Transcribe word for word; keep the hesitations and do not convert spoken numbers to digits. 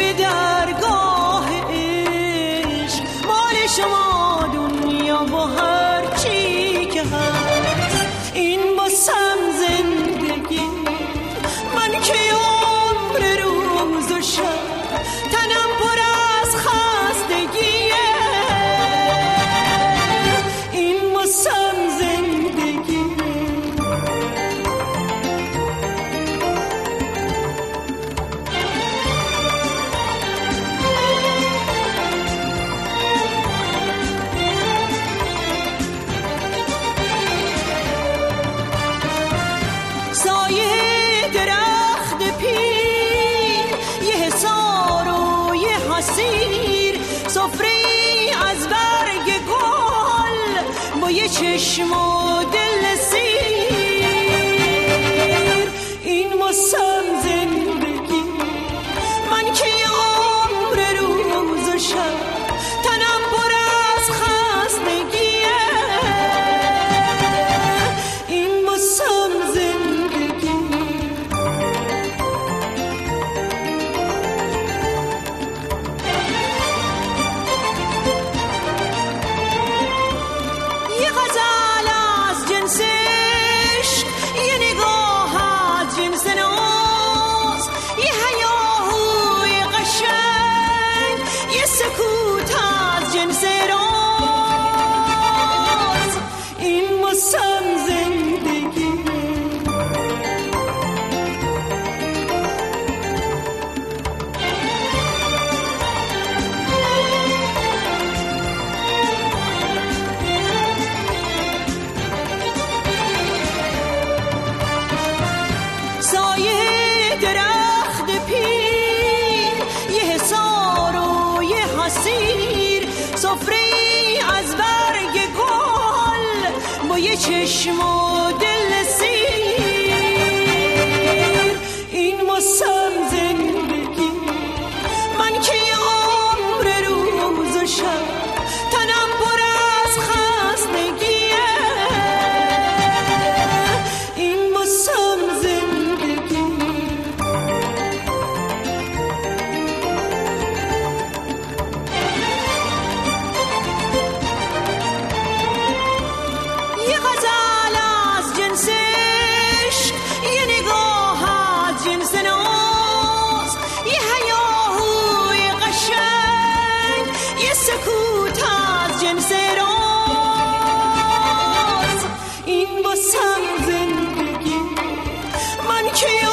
درگاه عشق، مال شما دنیا و هر چی که هست. این باسم زندگی من که عمر روز و شب، تنم پر از خستگیه. این باسم زندگی سایه درخت پیر، یه حصار و یه حصیر، سفره‌ای از برگ گل با یه چشم و دل سیر. این واسم زندگی من که یه عمر روز و شب، تنم پر از خستگیه. این واسم زندگی یه غزل از جنس عشق، یه نگاه از جنس ناز، یه هیاهوی قشنگ، یه سکوت از جنس راز. این واسم زندگی سایه درخت پیر، یه حصار و یه حصیر، سفره‌ای از برگ گل با یه چشم و دل سیر. این واسم زندگی من که یه عمر روز و شب، تنم پر از خستگیه. این واسم زندگی یه غزل از جنس عشق، یه نگاه از جنس ناز، یه هیاهوی قشنگ، یه سکوت از جنس راز. این واسم زندگی من که